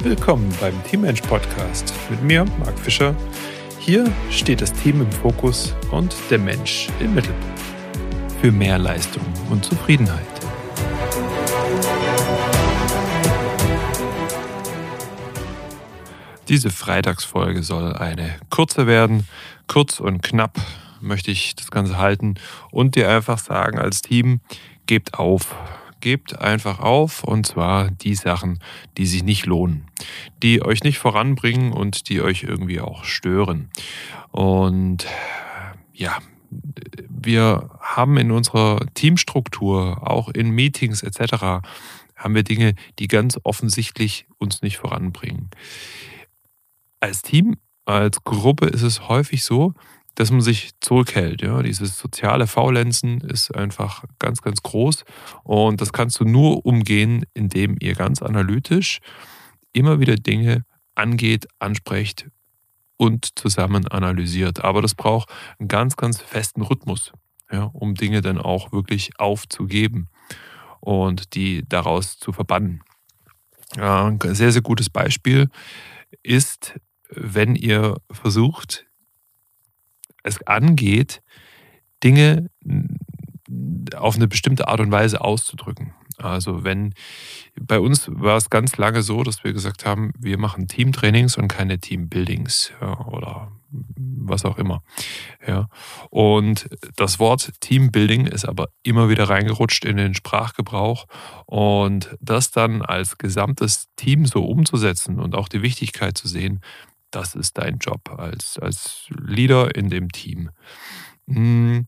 Willkommen beim Teammensch Podcast mit mir, Marc Fischer. Hier steht das Team im Fokus und der Mensch im Mittelpunkt. Für mehr Leistung und Zufriedenheit. Diese Freitagsfolge soll eine kurze werden. Kurz und knapp möchte ich das Ganze halten und dir einfach sagen als Team, gebt auf. Gebt einfach auf, und zwar die Sachen, die sich nicht lohnen, die euch nicht voranbringen und die euch irgendwie auch stören. Und ja, wir haben in unserer Teamstruktur, auch in Meetings etc., haben wir Dinge, die ganz offensichtlich uns nicht voranbringen. Als Team, als Gruppe ist es häufig so, dass man sich zurückhält. Ja? Dieses soziale Faulenzen ist einfach ganz, ganz groß. Und das kannst du nur umgehen, indem ihr ganz analytisch immer wieder Dinge angeht, ansprecht und zusammen analysiert. Aber das braucht einen ganz, ganz festen Rhythmus, ja, um Dinge dann auch wirklich aufzugeben und die daraus zu verbannen. Ja, ein sehr, sehr gutes Beispiel ist, wenn ihr versucht, es angeht, Dinge auf eine bestimmte Art und Weise auszudrücken. Also bei uns war es ganz lange so, dass wir gesagt haben, wir machen Teamtrainings und keine Teambuildings, ja, oder was auch immer. Ja. Und das Wort Teambuilding ist aber immer wieder reingerutscht in den Sprachgebrauch, und das dann als gesamtes Team so umzusetzen und auch die Wichtigkeit zu sehen, das ist dein Job als Leader in dem Team. Und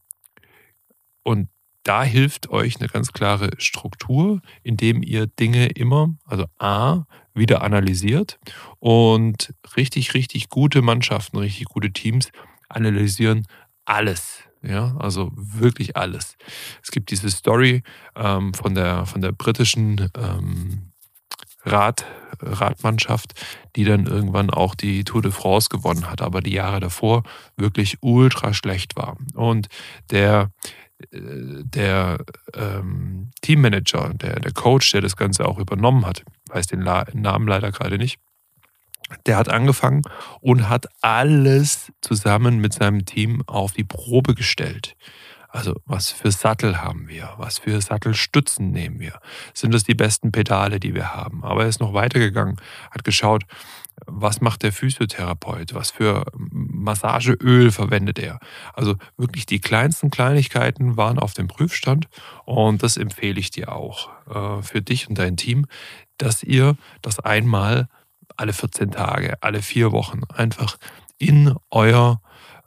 da hilft euch eine ganz klare Struktur, indem ihr Dinge immer, also A, wieder analysiert, und richtig, richtig gute Mannschaften, richtig gute Teams analysieren alles. Ja, also wirklich alles. Es gibt diese Story von der britischen Radmannschaft, die dann irgendwann auch die Tour de France gewonnen hat, aber die Jahre davor wirklich ultra schlecht war. Und der Teammanager, der Coach, der das Ganze auch übernommen hat, weiß den Namen leider gerade nicht, der hat angefangen und hat alles zusammen mit seinem Team auf die Probe gestellt. Also was für Sattel haben wir? Was für Sattelstützen nehmen wir? Sind das die besten Pedale, die wir haben? Aber er ist noch weitergegangen, hat geschaut, was macht der Physiotherapeut? Was für Massageöl verwendet er? Also wirklich die kleinsten Kleinigkeiten waren auf dem Prüfstand, und das empfehle ich dir auch für dich und dein Team, dass ihr das einmal alle 14 Tage, alle 4 Wochen einfach in euren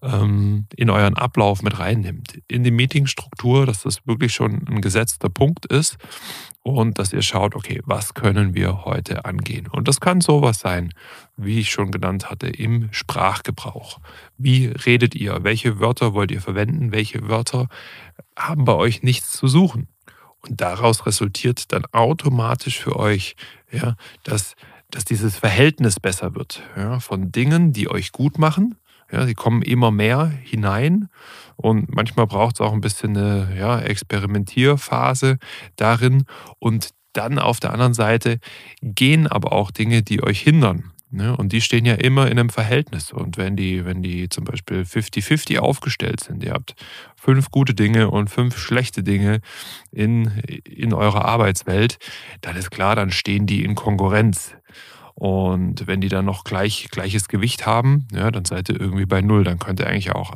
Ablauf mit reinnimmt. In die Meetingstruktur, dass das wirklich schon ein gesetzter Punkt ist und dass ihr schaut, okay, was können wir heute angehen? Und das kann sowas sein, wie ich schon genannt hatte, im Sprachgebrauch. Wie redet ihr? Welche Wörter wollt ihr verwenden? Welche Wörter haben bei euch nichts zu suchen? Und daraus resultiert dann automatisch für euch, ja, dass dieses Verhältnis besser wird, ja, von Dingen, die euch gut machen. Ja, die kommen immer mehr hinein, und manchmal braucht es auch ein bisschen eine Experimentierphase darin, und dann auf der anderen Seite gehen aber auch Dinge, die euch hindern. Ne? Und die stehen ja immer in einem Verhältnis, und wenn die zum Beispiel 50-50 aufgestellt sind, ihr habt 5 gute Dinge und 5 schlechte Dinge in eurer Arbeitswelt, dann ist klar, dann stehen die in Konkurrenz. Und wenn die dann noch gleiches Gewicht haben, ja, dann seid ihr irgendwie bei 0. Dann könnt ihr eigentlich auch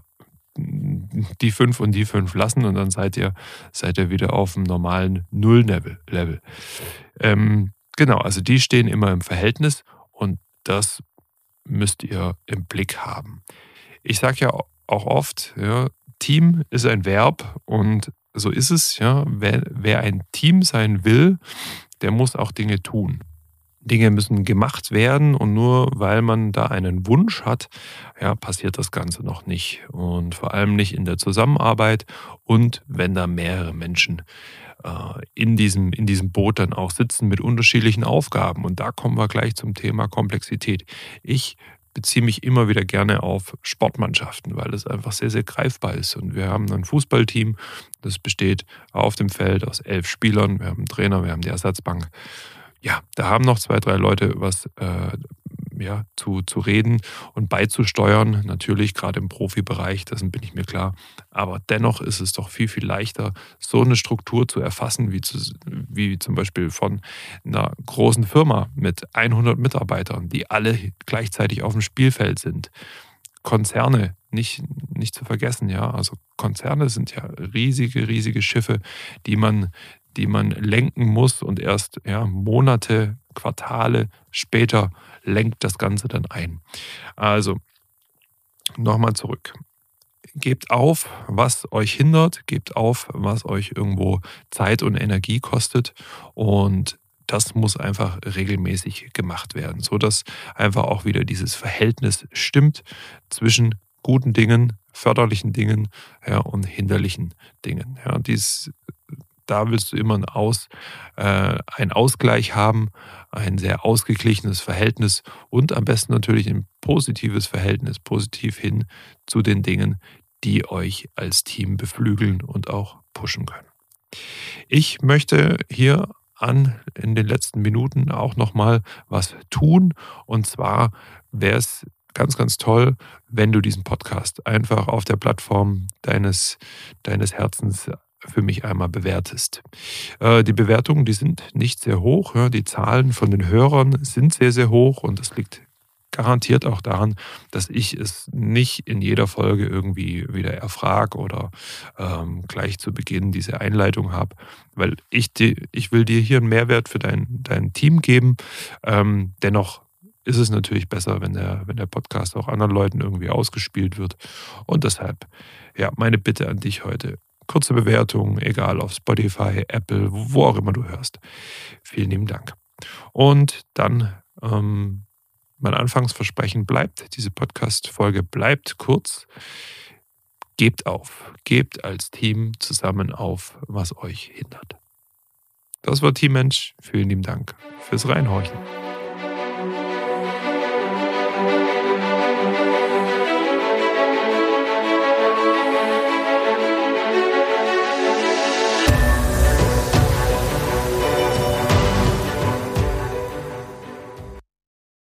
die 5 und die 5 lassen, und dann seid ihr wieder auf dem normalen Null-Level. Genau, also die stehen immer im Verhältnis, und das müsst ihr im Blick haben. Ich sage ja auch oft, ja, Team ist ein Verb, und so ist es. Ja, wer ein Team sein will, der muss auch Dinge tun. Dinge müssen gemacht werden, und nur weil man da einen Wunsch hat, ja, passiert das Ganze noch nicht. Und vor allem nicht in der Zusammenarbeit, und wenn da mehrere Menschen in diesem Boot dann auch sitzen mit unterschiedlichen Aufgaben. Und da kommen wir gleich zum Thema Komplexität. Ich beziehe mich immer wieder gerne auf Sportmannschaften, weil es einfach sehr, sehr greifbar ist. Und wir haben ein Fußballteam, das besteht auf dem Feld aus 11 Spielern. Wir haben einen Trainer, wir haben die Ersatzbank. Ja, da haben noch 2, 3 Leute was zu reden und beizusteuern. Natürlich gerade im Profibereich, dessen bin ich mir klar. Aber dennoch ist es doch viel, viel leichter, so eine Struktur zu erfassen, wie zum Beispiel von einer großen Firma mit 100 Mitarbeitern, die alle gleichzeitig auf dem Spielfeld sind. Konzerne nicht zu vergessen, ja. Also Konzerne sind ja riesige, riesige Schiffe, die man lenken muss und erst Monate, Quartale später lenkt das Ganze dann ein. Also nochmal zurück. Gebt auf, was euch hindert, gebt auf, was euch irgendwo Zeit und Energie kostet und das muss einfach regelmäßig gemacht werden, sodass einfach auch wieder dieses Verhältnis stimmt zwischen guten Dingen, förderlichen Dingen und hinderlichen Dingen. Ja, da willst du immer einen Ausgleich haben, ein sehr ausgeglichenes Verhältnis und am besten natürlich ein positives Verhältnis, positiv hin zu den Dingen, die euch als Team beflügeln und auch pushen können. Ich möchte hier in den letzten Minuten auch nochmal was tun. Und zwar wäre es ganz, ganz toll, wenn du diesen Podcast einfach auf der Plattform deines Herzens für mich einmal bewertest. Die Bewertungen, die sind nicht sehr hoch. Ja, die Zahlen von den Hörern sind sehr, sehr hoch und das liegt garantiert auch daran, dass ich es nicht in jeder Folge irgendwie wieder erfrage oder gleich zu Beginn diese Einleitung habe, weil ich will dir hier einen Mehrwert für dein Team geben. Dennoch ist es natürlich besser, wenn der Podcast auch anderen Leuten irgendwie ausgespielt wird. Und deshalb, ja, meine Bitte an dich heute. Kurze Bewertung, egal auf Spotify, Apple, wo auch immer du hörst. Vielen lieben Dank. Und dann mein Anfangsversprechen bleibt, diese Podcast-Folge bleibt kurz. Gebt auf. Gebt als Team zusammen auf, was euch hindert. Das war Team Mensch. Vielen lieben Dank fürs Reinhorchen.